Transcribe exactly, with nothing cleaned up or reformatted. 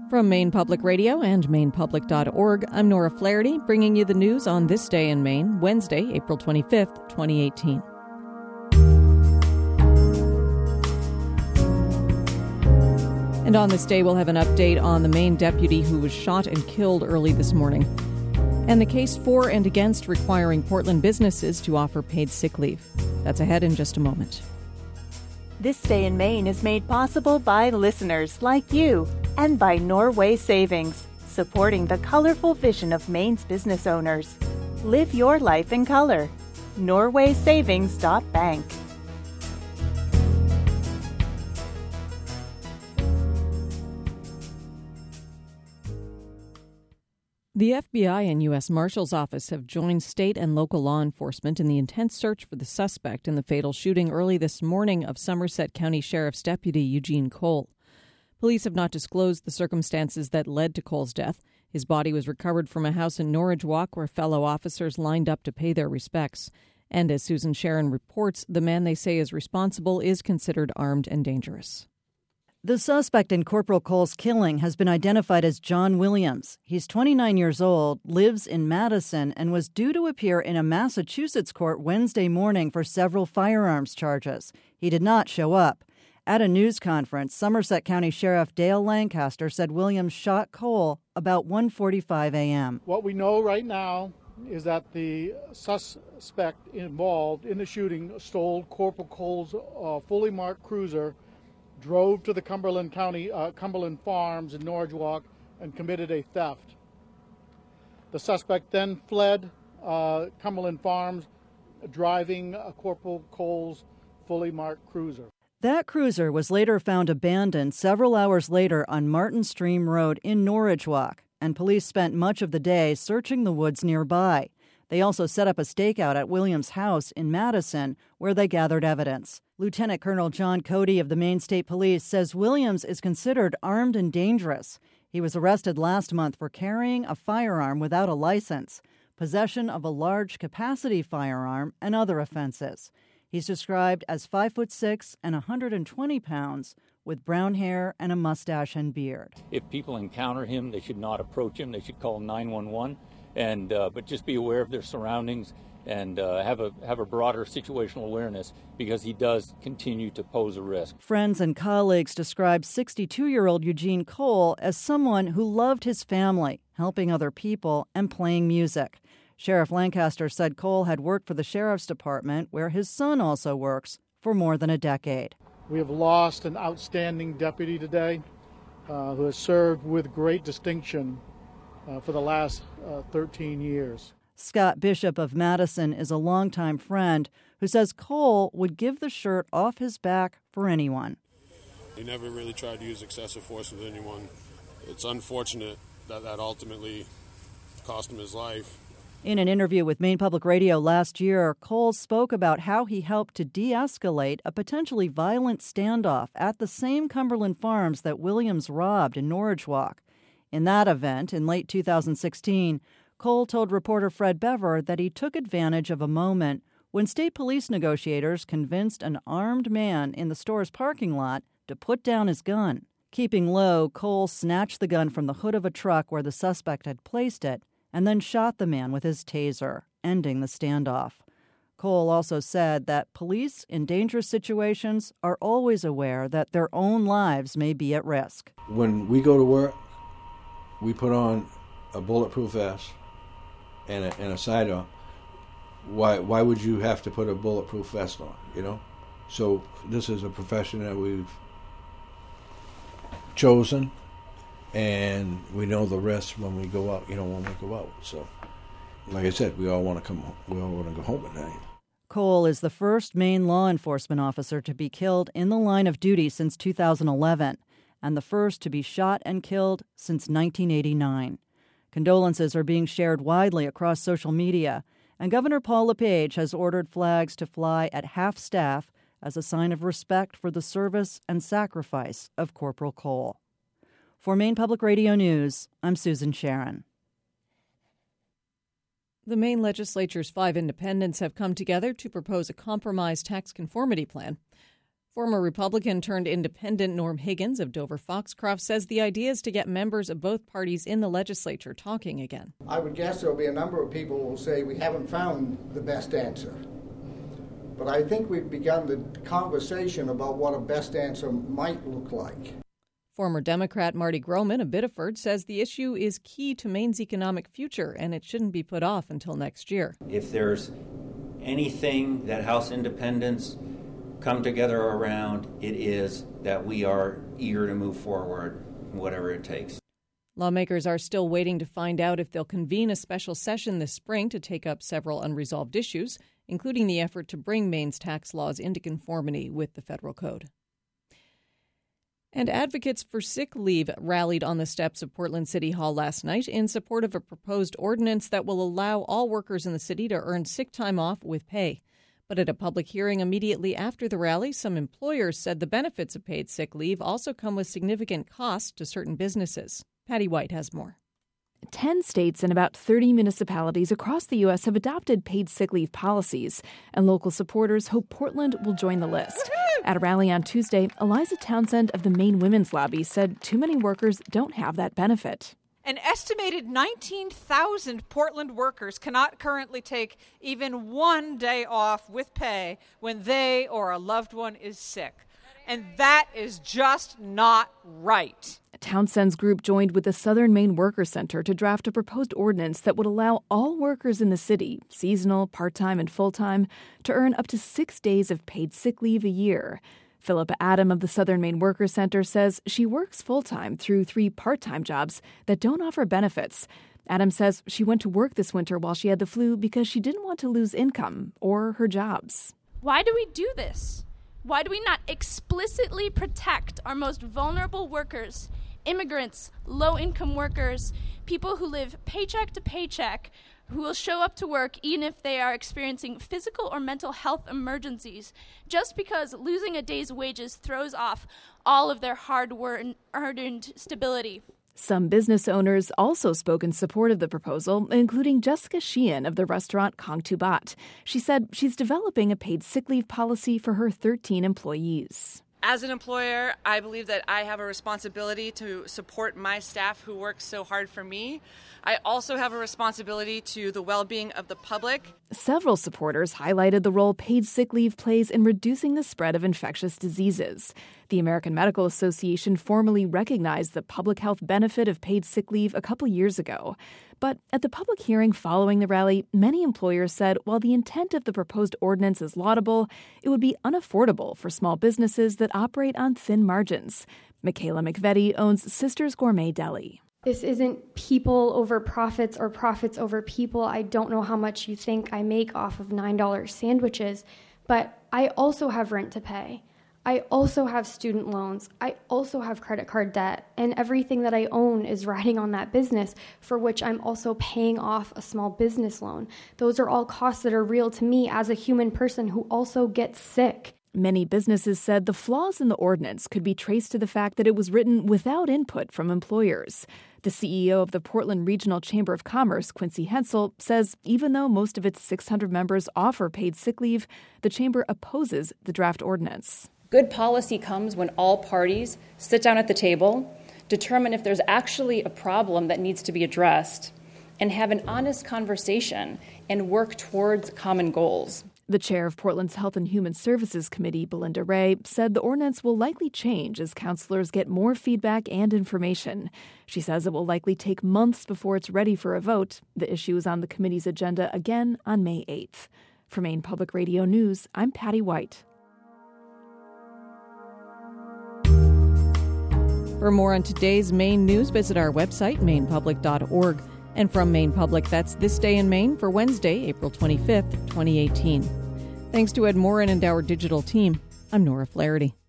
From Maine Public Radio and maine public dot org, I'm Nora Flaherty, bringing you the news on this day in Maine, Wednesday, April twenty-fifth, twenty eighteen. And on this day, we'll have an update on the Maine deputy who was shot and killed early this morning, and the case for and against requiring Portland businesses to offer paid sick leave. That's ahead in just a moment. This Day in Maine is made possible by listeners like you and by Norway Savings, supporting the colorful vision of Maine's business owners. Live your life in color. norway savings dot bank. The F B I and U S Marshal's Office have joined state and local law enforcement in the intense search for the suspect in the fatal shooting early this morning of Somerset County Sheriff's Deputy Eugene Cole. Police have not disclosed the circumstances that led to Cole's death. His body was recovered from a house in Norridge Walk where fellow officers lined up to pay their respects. And as Susan Sharon reports, the man they say is responsible is considered armed and dangerous. The suspect in Corporal Cole's killing has been identified as John Williams. He's twenty-nine years old, lives in Madison, and was due to appear in a Massachusetts court Wednesday morning for several firearms charges. He did not show up. At a news conference, Somerset County Sheriff Dale Lancaster said Williams shot Cole about one forty-five a.m. What we know right now is that the suspect involved in the shooting stole Corporal Cole's uh, fully marked cruiser, drove to the Cumberland County, uh, Cumberland Farms in Norridge Walk, and committed a theft. The suspect then fled uh, Cumberland Farms, driving uh, Corporal Cole's fully marked cruiser. That cruiser was later found abandoned several hours later on Martin Stream Road in Norridge Walk, and police spent much of the day searching the woods nearby. They also set up a stakeout at Williams' house in Madison, where they gathered evidence. Lieutenant Colonel John Cody of the Maine State Police says Williams is considered armed and dangerous. He was arrested last month for carrying a firearm without a license, possession of a large-capacity firearm, and other offenses. He's described as five foot six and one hundred twenty pounds, with brown hair and a mustache and beard. If people encounter him, they should not approach him. They should call nine one one. And uh, but just be aware of their surroundings and uh, have a have a broader situational awareness, because he does continue to pose a risk. Friends and colleagues describe sixty-two-year-old Eugene Cole as someone who loved his family, helping other people, and playing music. Sheriff Lancaster said Cole had worked for the Sheriff's Department, where his son also works, for more than a decade. We have lost an outstanding deputy today uh, who has served with great distinction Uh, for the last uh, thirteen years. Scott Bishop of Madison is a longtime friend who says Cole would give the shirt off his back for anyone. He never really tried to use excessive force with anyone. It's unfortunate that that ultimately cost him his life. In an interview with Maine Public Radio last year, Cole spoke about how he helped to de-escalate a potentially violent standoff at the same Cumberland Farms that Williams robbed in Norridge Walk. In that event, in late two thousand sixteen, Cole told reporter Fred Bever that he took advantage of a moment when state police negotiators convinced an armed man in the store's parking lot to put down his gun. Keeping low, Cole snatched the gun from the hood of a truck where the suspect had placed it and then shot the man with his taser, ending the standoff. Cole also said that police in dangerous situations are always aware that their own lives may be at risk. When we go to work, we put on a bulletproof vest and a, and a side-on. Why why would you have to put a bulletproof vest on, you know? So this is a profession that we've chosen, and we know the risks when we go out, you know, when we go out. So, like I said, we all want to come home. We all want to go home at night. Cole is the first Maine law enforcement officer to be killed in the line of duty since two thousand eleven. And the first to be shot and killed since nineteen eighty-nine. Condolences are being shared widely across social media, and Governor Paul LePage has ordered flags to fly at half-staff as a sign of respect for the service and sacrifice of Corporal Cole. For Maine Public Radio News, I'm Susan Sharon. The Maine legislature's five independents have come together to propose a compromise tax conformity plan. Former Republican turned independent Norm Higgins of Dover Foxcroft says the idea is to get members of both parties in the legislature talking again. I would guess there will be a number of people who will say we haven't found the best answer. But I think we've begun the conversation about what a best answer might look like. Former Democrat Marty Groman of Biddeford says the issue is key to Maine's economic future and it shouldn't be put off until next year. If there's anything that House independents come together around, it is that we are eager to move forward, whatever it takes. Lawmakers are still waiting to find out if they'll convene a special session this spring to take up several unresolved issues, including the effort to bring Maine's tax laws into conformity with the federal code. And advocates for sick leave rallied on the steps of Portland City Hall last night in support of a proposed ordinance that will allow all workers in the city to earn sick time off with pay. But at a public hearing immediately after the rally, some employers said the benefits of paid sick leave also come with significant costs to certain businesses. Patty White has more. Ten states and about thirty municipalities across the U S have adopted paid sick leave policies, and local supporters hope Portland will join the list. At a rally on Tuesday, Eliza Townsend of the Maine Women's Lobby said too many workers don't have that benefit. An estimated nineteen thousand Portland workers cannot currently take even one day off with pay when they or a loved one is sick. And that is just not right. Townsend's group joined with the Southern Maine Worker Center to draft a proposed ordinance that would allow all workers in the city, seasonal, part-time, and full-time, to earn up to six days of paid sick leave a year. Philippa Adam of the Southern Maine Worker Center says she works full-time through three part-time jobs that don't offer benefits. Adam says she went to work this winter while she had the flu because she didn't want to lose income or her jobs. Why do we do this? Why do we not explicitly protect our most vulnerable workers, immigrants, low-income workers, people who live paycheck to paycheck, who will show up to work even if they are experiencing physical or mental health emergencies, just because losing a day's wages throws off all of their hard-earned stability? Some business owners also spoke in support of the proposal, including Jessica Sheehan of the restaurant Kong Tu Bat. She said she's developing a paid sick leave policy for her thirteen employees. As an employer, I believe that I have a responsibility to support my staff who work so hard for me. I also have a responsibility to the well-being of the public. Several supporters highlighted the role paid sick leave plays in reducing the spread of infectious diseases. The American Medical Association formally recognized the public health benefit of paid sick leave a couple years ago. But at the public hearing following the rally, many employers said while the intent of the proposed ordinance is laudable, it would be unaffordable for small businesses that operate on thin margins. Michaela McVetti owns Sisters Gourmet Deli. This isn't people over profits or profits over people. I don't know how much you think I make off of nine dollar sandwiches, but I also have rent to pay. I also have student loans. I also have credit card debt, and everything that I own is riding on that business, for which I'm also paying off a small business loan. Those are all costs that are real to me as a human person who also gets sick. Many businesses said the flaws in the ordinance could be traced to the fact that it was written without input from employers. The C E O of the Portland Regional Chamber of Commerce, Quincy Hensel, says even though most of its six hundred members offer paid sick leave, the chamber opposes the draft ordinance. Good policy comes when all parties sit down at the table, determine if there's actually a problem that needs to be addressed, and have an honest conversation and work towards common goals. The chair of Portland's Health and Human Services Committee, Belinda Ray, said the ordinance will likely change as counselors get more feedback and information. She says it will likely take months before it's ready for a vote. The issue is on the committee's agenda again on May eighth. For Maine Public Radio News, I'm Patty White. For more on today's Maine news, visit our website, maine public dot org. And from Maine Public, that's This Day in Maine for Wednesday, April twenty-fifth, twenty eighteen. Thanks to Ed Morin and our digital team. I'm Nora Flaherty.